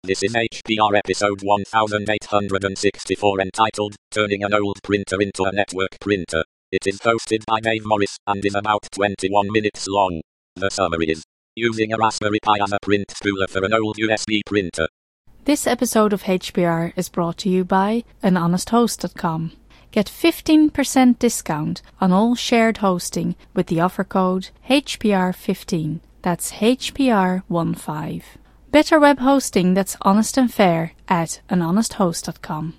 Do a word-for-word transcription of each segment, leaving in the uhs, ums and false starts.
This is H P R episode one thousand eight hundred sixty-four entitled, Turning an Old Printer into a Network Printer. It is hosted by Dave Morris and is about twenty-one minutes long. The summary is, using a Raspberry Pi as a print spooler for an old U S B printer. This episode of H P R is brought to you by an honest host dot com. Get fifteen percent discount on all shared hosting with the offer code H P R fifteen. That's H P R fifteen. Better web hosting that's honest and fair at an honest host dot com.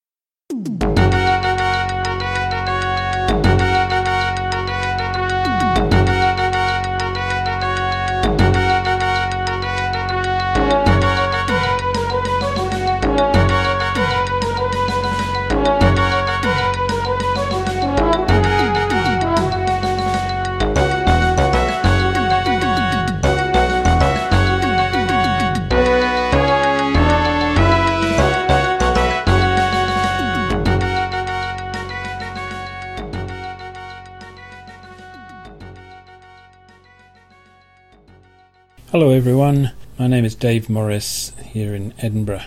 Hello everyone, my name is Dave Morris here in Edinburgh.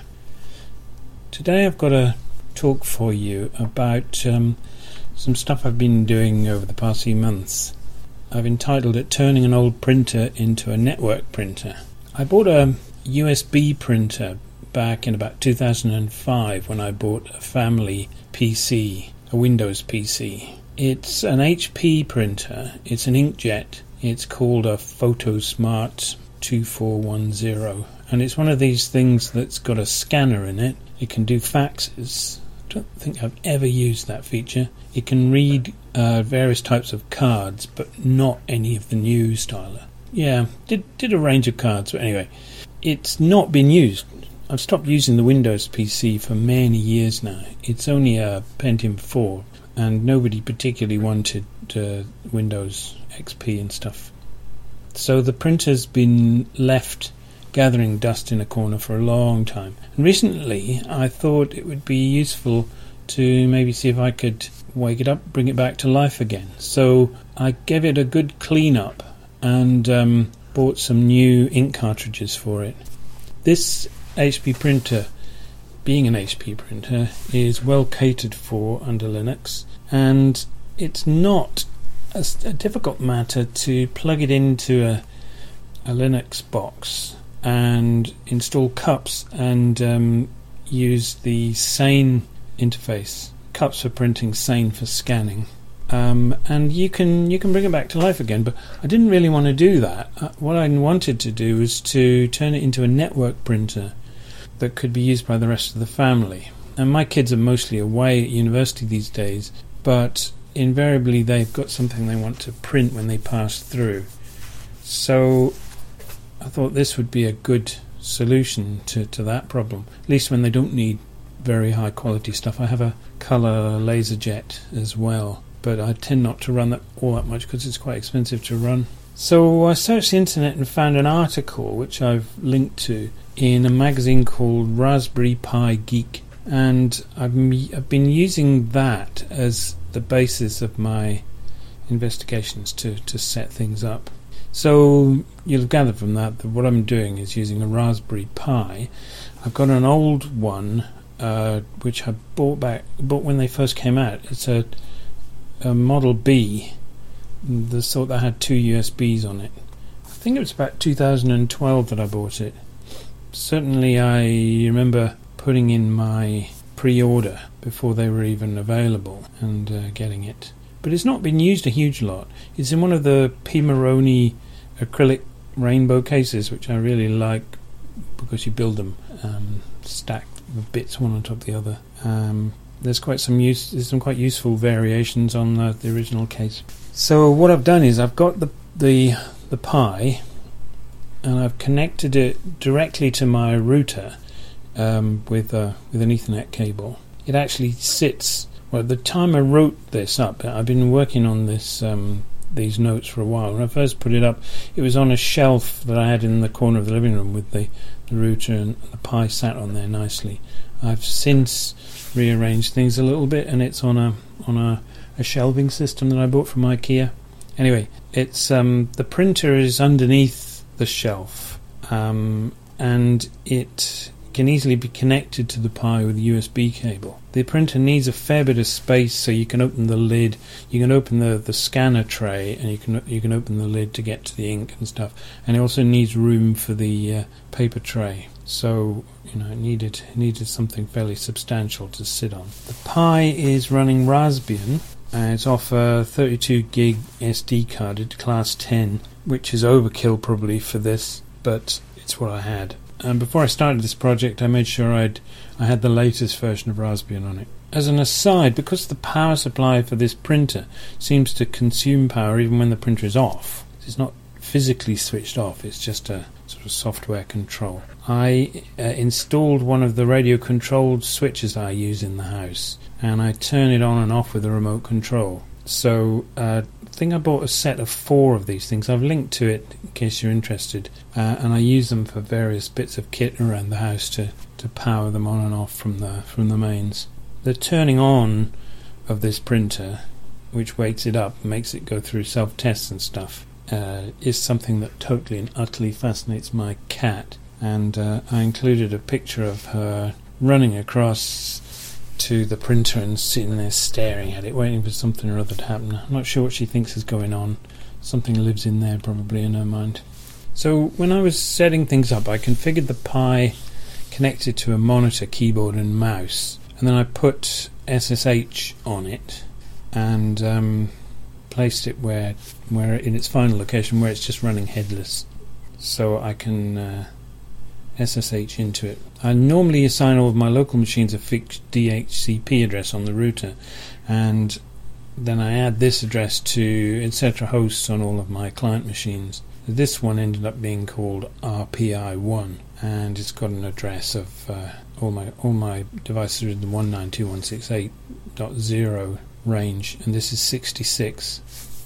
Today I've got a talk for you about um, some stuff I've been doing over the past few months. I've entitled it Turning an Old Printer into a Network Printer. I bought a U S B printer back in about two thousand five when I bought a family P C, a Windows P C. It's an H P printer, it's an inkjet, it's called a PhotoSmart two four one zero, and it's one of these things that's got a scanner in it. It can do faxes. I don't think I've ever used that feature. It can read uh, various types of cards, but not any of the new style. Yeah, did did a range of cards, but anyway, it's not been used. I've stopped using the Windows P C for many years now. It's only a Pentium four, and nobody particularly wanted uh, Windows X P and stuff. So the printer's been left gathering dust in a corner for a long time. And recently I thought it would be useful to maybe see if I could wake it up, bring it back to life again. So I gave it a good clean up and um, bought some new ink cartridges for it. This H P printer, being an H P printer, is well catered for under Linux, and it's not a, a difficult matter to plug it into a, a Linux box and install cups and um, use the Sane interface. Cups for printing, Sane for scanning, um, and you can you can bring it back to life again. But I didn't really want to do that. Uh, what I wanted to do was to turn it into a network printer that could be used by the rest of the family. And my kids are mostly away at university these days, but invariably they've got something they want to print when they pass through. So I thought this would be a good solution to, to that problem, at least when they don't need very high quality stuff. I have a colour LaserJet as well, but I tend not to run that all that much because it's quite expensive to run. So I searched the internet and found an article which I've linked to in a magazine called Raspberry Pi Geek, and I've, I've been using that as the basis of my investigations to, to set things up. So you'll gather from that that what I'm doing is using a Raspberry Pi. I've got an old one uh, which I bought back bought when they first came out. It's a, a Model B, the sort that had two U S Bs on it. I think it was about two thousand twelve that I bought it. Certainly I remember putting in my pre-order before they were even available and uh, getting it. But it's not been used a huge lot. It's in one of the P. Maroni acrylic rainbow cases, which I really like because you build them um, stacked with bits one on top of the other. Um, there's quite some use. There's some quite useful variations on the, the original case. So what I've done is I've got the the the Pi, and I've connected it directly to my router um, with uh, with an Ethernet cable. It actually sits. Well, at the time I wrote this up, I've been working on this um, these notes for a while. When I first put it up, it was on a shelf that I had in the corner of the living room with the, the router and the Pi sat on there nicely. I've since rearranged things a little bit, and it's on a on a, a shelving system that I bought from IKEA. Anyway, it's um, the printer is underneath the shelf, um, and it can easily be connected to the Pi with a U S B cable. The printer needs a fair bit of space, so you can open the lid, you can open the, the scanner tray, and you can you can open the lid to get to the ink and stuff. And it also needs room for the uh, paper tray. So, you know, it needed it needed something fairly substantial to sit on. The Pi is running Raspbian, and it's off a thirty-two gig S D card at class ten, which is overkill probably for this, but it's what I had. And before I started this project, I made sure I'd I had the latest version of Raspbian on it. As an aside, because the power supply for this printer seems to consume power even when the printer is off, it's not physically switched off, it's just a sort of software control. I uh, installed one of the radio controlled switches I use in the house, and I turn it on and off with a remote control. So uh, I think I bought a set of four of these things. I've linked to it in case you're interested, uh, and I use them for various bits of kit around the house to, to power them on and off from the from the mains. The turning on of this printer, which wakes it up and makes it go through self-tests and stuff, uh, is something that totally and utterly fascinates my cat. And uh, I included a picture of her running across to the printer and sitting there staring at it, waiting for something or other to happen. I'm not sure what she thinks is going on. Something lives in there probably in her mind. So when I was setting things up, I configured the Pi connected to a monitor, keyboard and mouse, and then I put S S H on it and um, placed it where where in its final location, where it's just running headless, so I can uh, S S H into it. I normally assign all of my local machines a fixed D H C P address on the router, and then I add this address to et cetera hosts on all of my client machines. This one ended up being called R P I one, and it's got an address of uh, all my all my devices are in the one ninety-two dot one sixty-eight dot zero range, and this is sixty-six.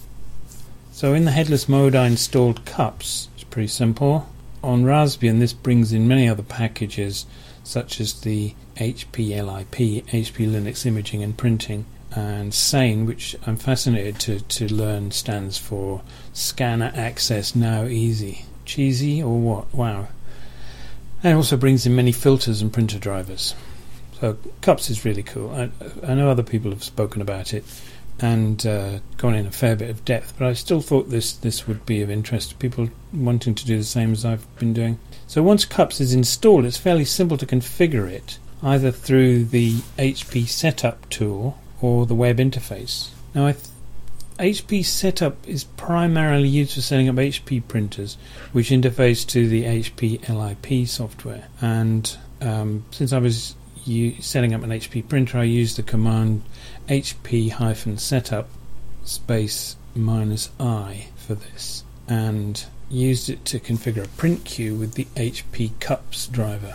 So in the headless mode I installed cups. It's pretty simple. On Raspbian this brings in many other packages such as the H P L I P, H P Linux Imaging and Printing, and SANE, which I'm fascinated to, to learn stands for Scanner Access Now Easy. Cheesy or what? Wow. And it also brings in many filters and printer drivers. So cups is really cool. I, I know other people have spoken about it and uh, gone in a fair bit of depth, but I still thought this this would be of interest to people wanting to do the same as I've been doing. So once cups is installed, it's fairly simple to configure it, either through the H P Setup tool or the web interface. Now I th- H P Setup is primarily used for setting up H P printers, which interface to the H P L I P software, and um, since I was u- setting up an H P printer, I used the command H P hyphen setup space minus I for this, and used it to configure a print queue with the H P cups driver.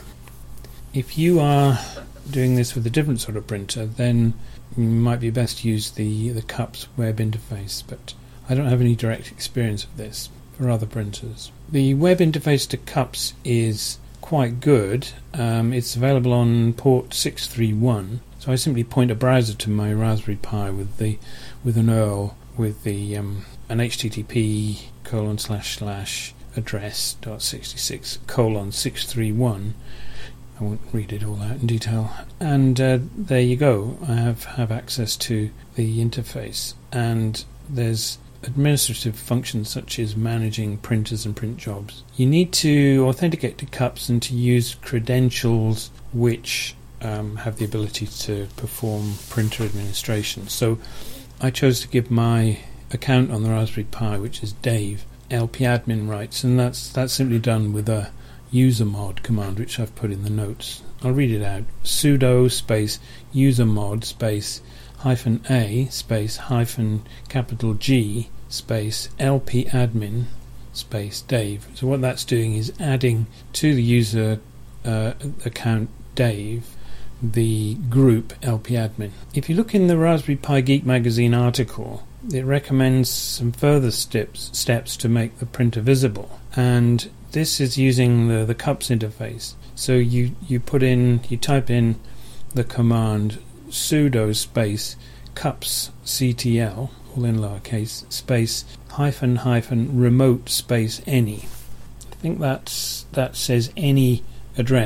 If you are doing this with a different sort of printer, then you might be best to use the, the cups web interface, but I don't have any direct experience of this for other printers. The web interface to cups is quite good. Um, it's available on port six three one, so I simply point a browser to my Raspberry Pi with the with an U R L with the um, an H T T P colon slash slash address dot sixty-six colon six three one. I won't read it all out in detail, and uh, there you go. I have, have access to the interface, and there's administrative functions such as managing printers and print jobs. You need to authenticate to cups and to use credentials which um, have the ability to perform printer administration. So I chose to give my account on the Raspberry Pi, which is Dave, L P admin rights, and that's that's simply done with a usermod command, which I've put in the notes. I'll read it out. Sudo space usermod space hyphen a space hyphen capital G space lpadmin space Dave. So what that's doing is adding to the user uh, account Dave the group lpadmin. If you look in the Raspberry Pi Geek magazine article, it recommends some further steps steps to make the printer visible, and this is using the, the cups interface. So you, you put in, you type in the command sudo space cups ctl, all in lowercase, space hyphen hyphen remote space any. I think that's that says any address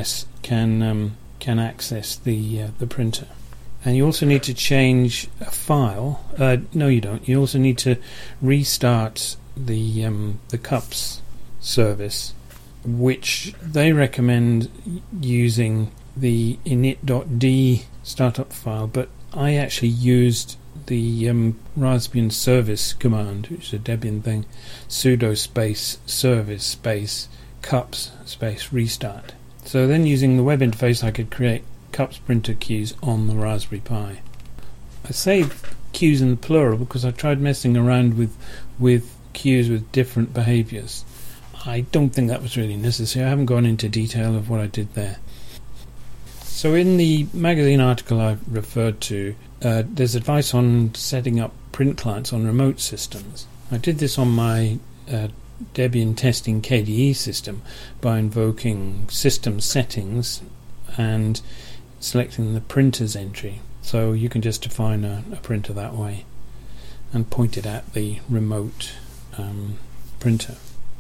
can um, can access the uh, the printer. And you also need to change a file. Uh, no, you don't. You also need to restart the um, the cups service, which they recommend using the init.d startup file, but I actually used the um, Raspbian service command, which is a Debian thing, sudo space service space cups space restart. So then using the web interface I could create cups printer queues on the Raspberry Pi. I say queues in the plural because I tried messing around with with queues with different behaviours. I don't think that was really necessary. I haven't gone into detail of what I did there. So in the magazine article I referred to, uh, there's advice on setting up print clients on remote systems. I did this on my uh, Debian testing K D E system by invoking system settings and selecting the printer's entry. So you can just define a, a printer that way and point it at the remote um, printer.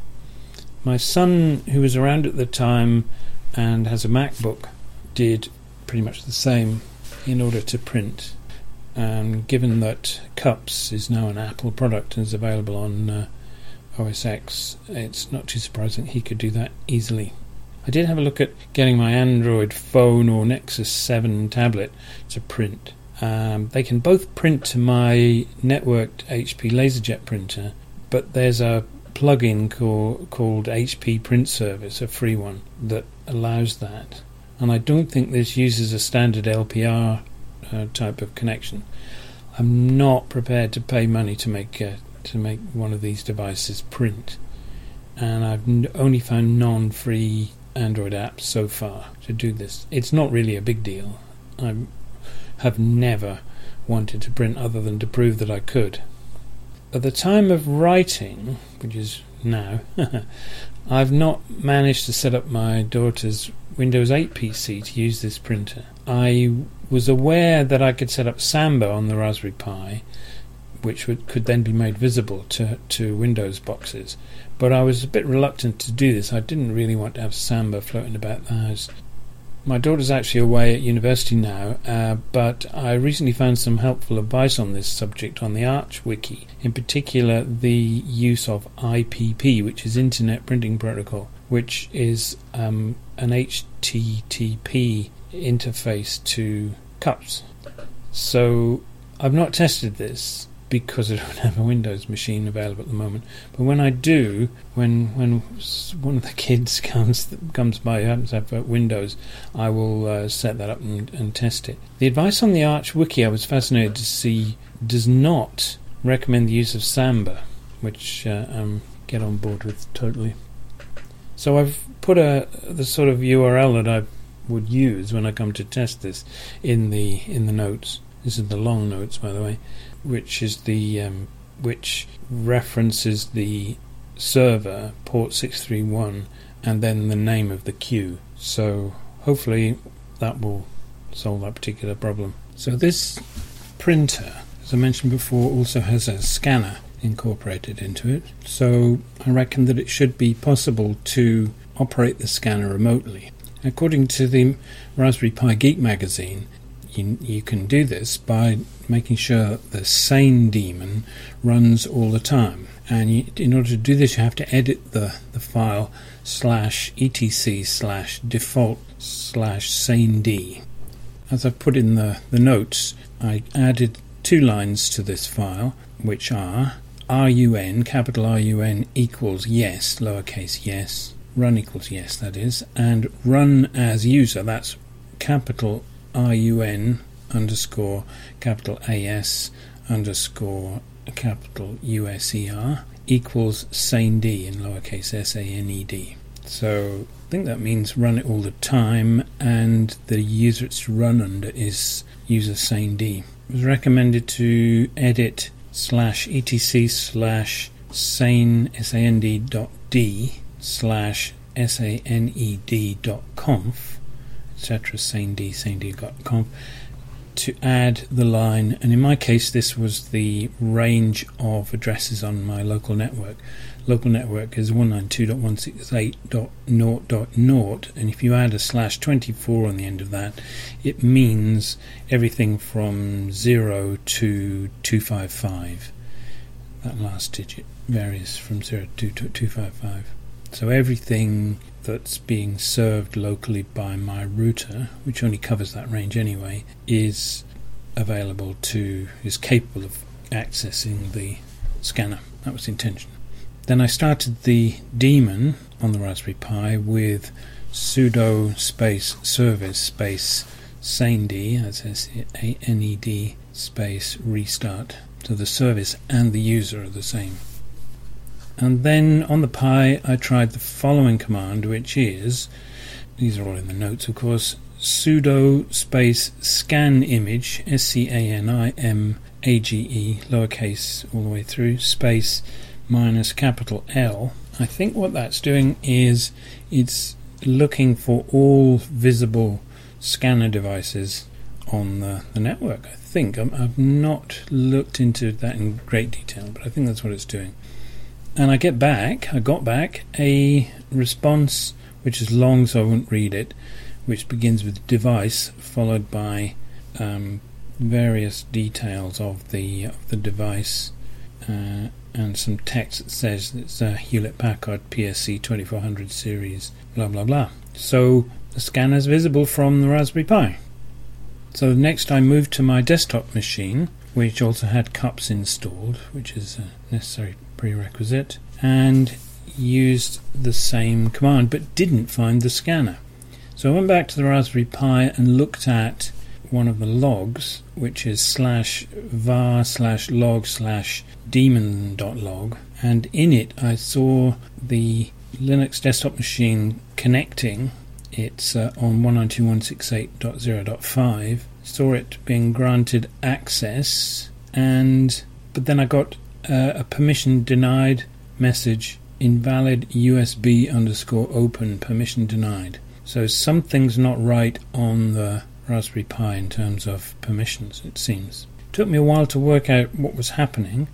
My son, who was around at the time and has a MacBook, did pretty much the same in order to print. And given that Cups is now an Apple product and is available on uh, O S X, it's not too surprising he could do that easily. I did have a look at getting my Android phone or Nexus seven tablet to print. Um, they can both print to my networked H P LaserJet printer, but there's a plugin call, called H P Print Service, a free one, that allows that. And I don't think this uses a standard L P R uh, type of connection. I'm not prepared to pay money to make uh, to make one of these devices print, and I've n- only found non-free Android apps so far to do this. It's not really a big deal. I have never wanted to print other than to prove that I could. At the time of writing, which is now, I've not managed to set up my daughter's Windows eight P C to use this printer. I was aware that I could set up Samba on the Raspberry Pi, which would, could then be made visible to, to Windows boxes, but I was a bit reluctant to do this. I didn't really want to have Samba floating about the house. My daughter's actually away at university now, uh, but I recently found some helpful advice on this subject on the Arch Wiki, in particular the use of I P P, which is Internet Printing Protocol, which is um, an H T T P interface to Cups. So I've not tested this because I don't have a Windows machine available at the moment, but when I do, when when one of the kids comes comes by who happens to have uh, Windows, I will uh, set that up and, and test it. The advice on the Arch Wiki I was fascinated to see does not recommend the use of Samba, which uh, um get on board with totally. So I've put a the sort of U R L that I would use when I come to test this in the in the notes. This is the long notes, by the way, which is the um, which references the server port six three one and then the name of the queue. So hopefully that will solve that particular problem. So this printer, as I mentioned before, also has a scanner incorporated into it. So I reckon that it should be possible to operate the scanner remotely. According to the Raspberry Pi Geek magazine, you, you can do this by making sure the sane daemon runs all the time. And you, in order to do this, you have to edit the, the file slash etc slash default slash saned. As I've put in the, the notes, I added two lines to this file, which are run, capital R U N equals yes, lowercase yes, run equals yes, that is, and run as user, that's capital R U N underscore capital A S underscore capital U S E R equals saned in lowercase s a n e d. So I think that means run it all the time, and the user it's to run under is user saned. It was recommended to edit slash etc slash sane sand dot d slash saned dot conf, et cetera, saned saned dot conf, to add the line, and in my case this was the range of addresses on my local network. Local network is one ninety-two dot one sixty-eight dot zero dot zero, and if you add a slash twenty-four on the end of that, it means everything from zero to two fifty-five. That last digit varies from zero to two fifty-five. So everything that's being served locally by my router, which only covers that range anyway, is available to, is capable of accessing the scanner. That was the intention. Then I started the daemon on the Raspberry Pi with sudo space service space saned, that's S A N E D, space restart. So the service and the user are the same. And then on the Pi I tried the following command, which is, these are all in the notes of course, sudo space scan image, S C A N I M A G E, lowercase all the way through, space minus capital L. I think what that's doing is it's looking for all visible scanner devices on the, the network. I think I'm, I've not looked into that in great detail, but I think that's what it's doing. And I get back, I got back a response which is long, so I won't read it, which begins with device followed by um, various details of the of the device. Uh, and some text that says it's a Hewlett-Packard P S C twenty-four hundred series, blah blah blah. So the scanner is visible from the Raspberry Pi. So next I moved to my desktop machine, which also had cups installed, which is a necessary prerequisite, and used the same command but didn't find the scanner. So I went back to the Raspberry Pi and looked at one of the logs, which is slash var slash log slash daemon.log, and in it I saw the Linux desktop machine connecting. It's uh, on one ninety-two dot one sixty-eight dot zero dot five, saw it being granted access, and but then I got uh, a permission denied message, invalid U S B underscore open, permission denied. So something's not right on the Raspberry Pi in terms of permissions, it seems. It took me a while to work out what was happening,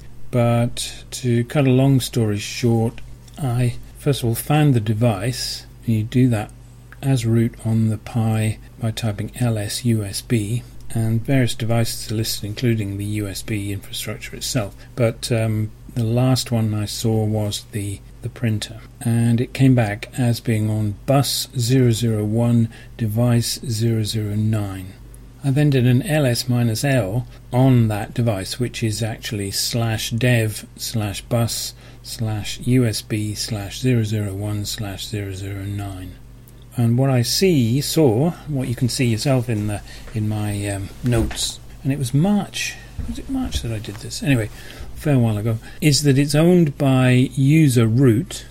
but to cut a long story short, I first of all found the device. You do that as root on the Pi by typing ls U S B, and various devices are listed including the U S B infrastructure itself, but um, the last one I saw was the the printer, and it came back as being on bus zero zero one device zero zero nine. I then did an ls-l on that device, which is actually slash dev slash bus slash usb slash zero zero one slash zero zero nine. And what I see, saw, what you can see yourself in the in my um, notes, and it was March. Was it March that I did this? Anyway, a fair while ago. Is that it's owned by user root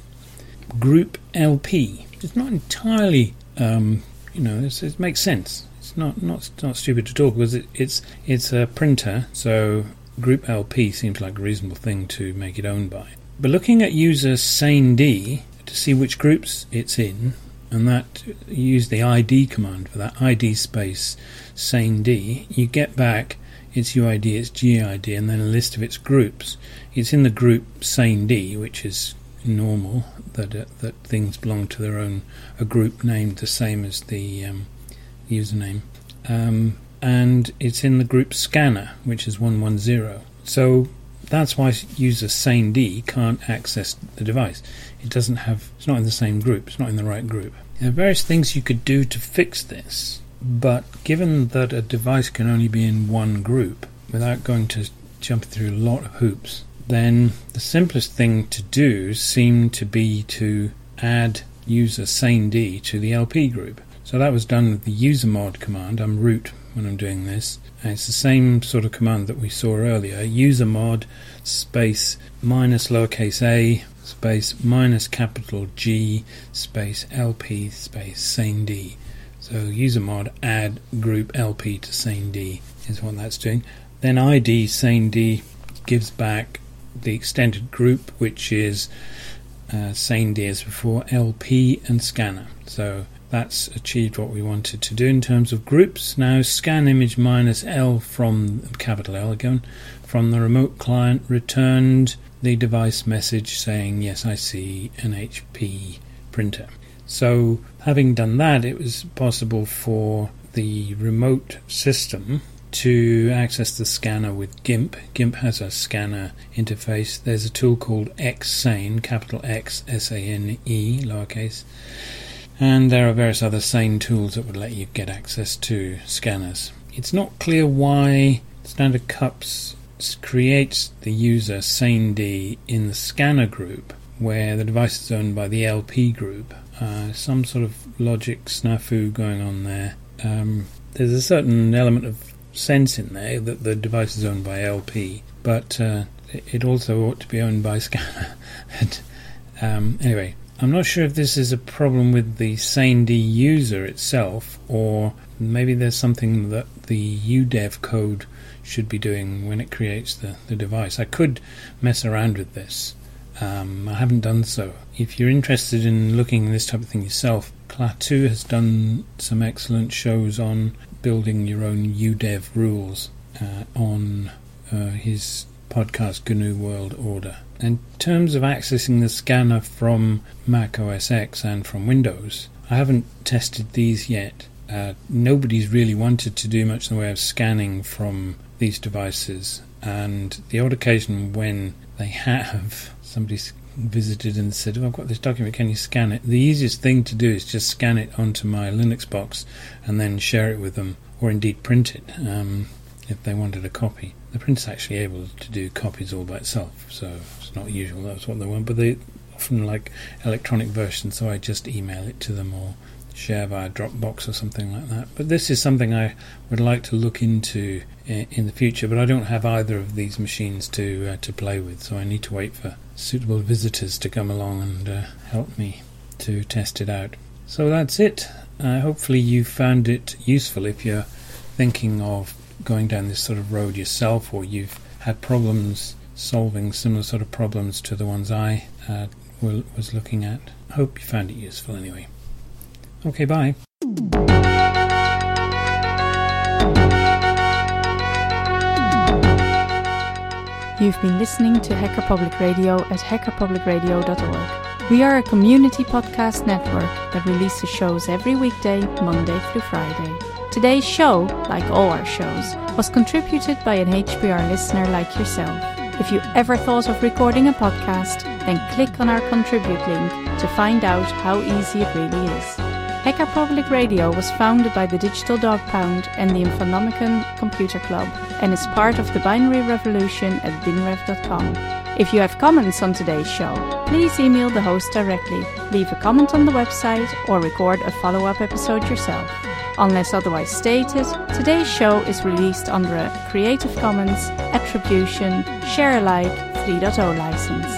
group L P. It's not entirely, um, you know, it's, it makes sense. It's not not not stupid at all, because it, it's it's a printer, so group L P seems like a reasonable thing to make it owned by. But looking at user saned to see which groups it's in, and that use the I D command for that, I D space saned, you get back its U I D, its G I D, and then a list of its groups. It's in the group saned, which is normal, that uh, that things belong to their own, a group named the same as the um, username, um, and it's in the group scanner, which is one one zero. So that's why user saned can't access the device. It doesn't have, it's not in the same group, it's not in the right group. There are various things you could do to fix this, but given that a device can only be in one group without going to jump through a lot of hoops, then the simplest thing to do seemed to be to add user saned to the L P group. So that was done with the usermod command. I'm root when I'm doing this, and it's the same sort of command that we saw earlier, usermod space minus lowercase a space minus capital G space L P space saned. So usermod add group L P to saned is what that's doing. Then I D saned gives back the extended group, which is uh, saned as before, L P and scanner. So that's achieved what we wanted to do in terms of groups. Now scan image minus L from capital L again from the remote client returned the device message saying yes, I see an H P printer. So having done that, it was possible for the remote system to access the scanner with GIMP. GIMP has a scanner interface. There's a tool called Xsane, capital X S A N E, lowercase. And there are various other Sane tools that would let you get access to scanners. It's not clear why Standard Cups creates the user SaneD in the scanner group, where the device is owned by the L P group. Uh, some sort of logic snafu going on there. Um, there's a certain element of sense in there that the device is owned by L P, but uh, it also ought to be owned by scanner. and, um, anyway, I'm not sure if this is a problem with the SaneD user itself, or maybe there's something that the U dev code should be doing when it creates the, the device. I could mess around with this. Um, I haven't done so. If you're interested in looking at this type of thing yourself, Klaatu has done some excellent shows on building your own U dev rules uh, on uh, his podcast G N U World Order. In terms of accessing the scanner from Mac O S X and from Windows, I haven't tested these yet. Uh, nobody's really wanted to do much in the way of scanning from these devices, and the odd occasion when they have, somebody's visited and said, oh, I've got this document, can you scan it? The easiest thing to do is just scan it onto my Linux box and then share it with them, or indeed print it um, if they wanted a copy. The printer's actually able to do copies all by itself, so it's not usual, that's what they want, but they often like electronic versions, so I just email it to them or share via Dropbox or something like that. But this is something I would like to look into in, in the future, but I don't have either of these machines to uh, to play with, so I need to wait for suitable visitors to come along and uh, help me to test it out. So that's it. Uh, hopefully you found it useful if you're thinking of going down this sort of road yourself, or you've had problems solving similar sort of problems to the ones I uh, will, was looking at. I hope you found it useful anyway. Okay, bye. You've been listening to Hacker Public Radio at hacker public radio dot org. We are a community podcast network that releases shows every weekday, Monday through Friday. Today's show, like all our shows, was contributed by an H P R listener like yourself. If you ever thought of recording a podcast, then click on our contribute link to find out how easy it really is. Hacker Public Radio was founded by the Digital Dog Pound and the Infonomicon Computer Club and is part of the binary revolution at binrev dot com. If you have comments on today's show, please email the host directly, leave a comment on the website, or record a follow-up episode yourself. Unless otherwise stated, today's show is released under a Creative Commons Attribution Share Alike three point oh license.